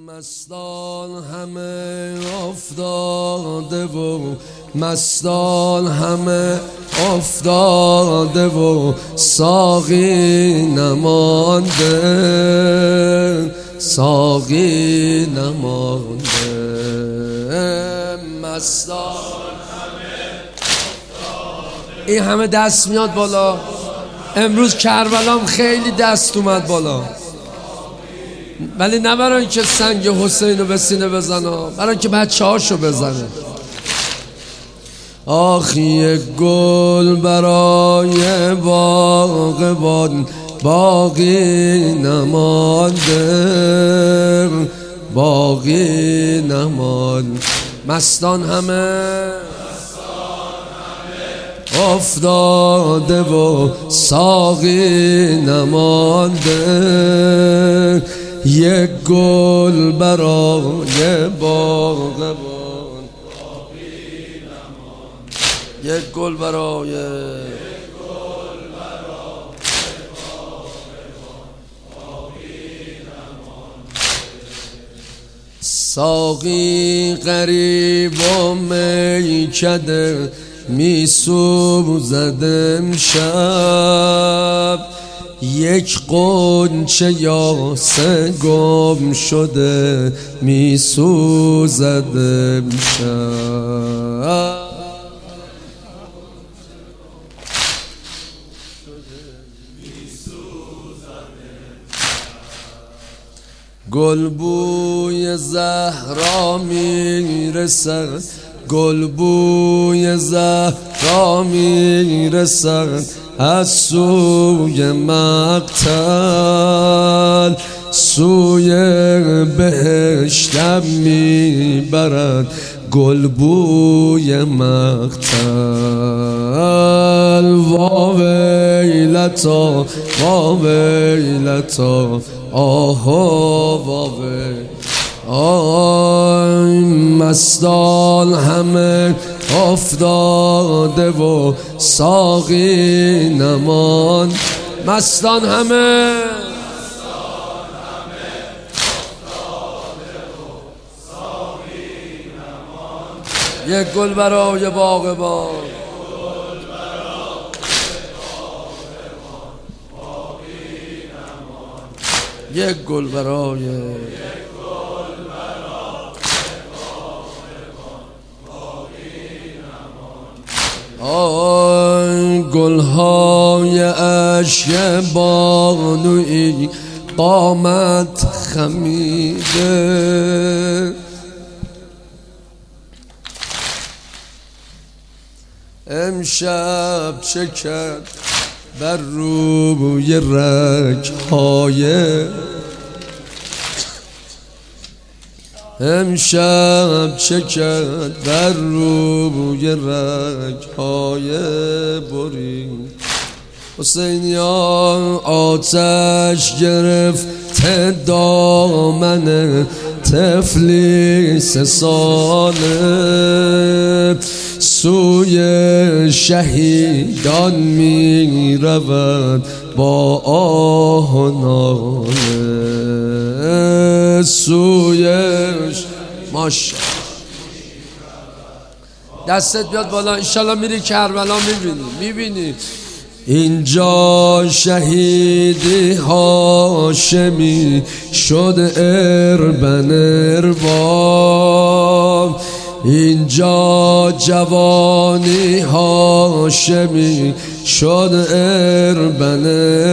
مستان همه افتاده و مستان همه افتاده و ساقی نمانده، ساقی نمانده. مستان همه افتاده. این همه دست میاد بالا. امروز کربلام خیلی دست اومد بالا، ولی نه برای اینکه سنگ حسین رو به سینه بزنه، برای اینکه بچه هاشو بزنه. آخ یک گل برای باغبان باقی نمانده، باقی نمانده. مستان همه افتاده و ساقی نمانده، یک گل برای باغبان، یک گل برای ساقی غریب و میکده می سوزد امشب، یک غنچه یاسه گم شده می سوزد امشب. گل بوی زهرا میرسد، گل بوی زهرا میرسد از سوی مقتل، سوی بهشتم میبرد گل بوی مقتل. واویلتا واویلتا آها واویلتا. آی مستان همه افتاده و ساقی نمان. مستان همه یک گل برای باغبان، یک گل برای آی گلهای اشک بانوی قامت خمیده، امشب چه کرد بر روی رگ‌های، امشب چه کرد بر روی رگ‌های برید. حسینیان آتش گرفته دامن طفلی 3 ساله، سوی شهیدان می رود با آه و ناله، سویش ماشا. دستت بیاد بالا، انشالله میری کربلا میبینی اینجا شهیدی هاشمی شد اربن ارباب، اینجا جوانی هاشمی شد اربن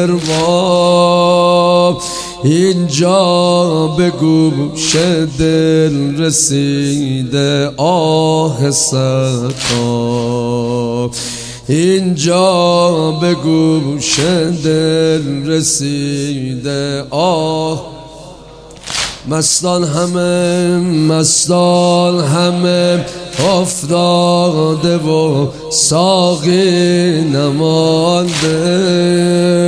ارباب، اینجا به گوش دل رسیده آه ستا، اینجا به گوش دل رسیده آه. مستان همه افتاده و ساقی نمانده،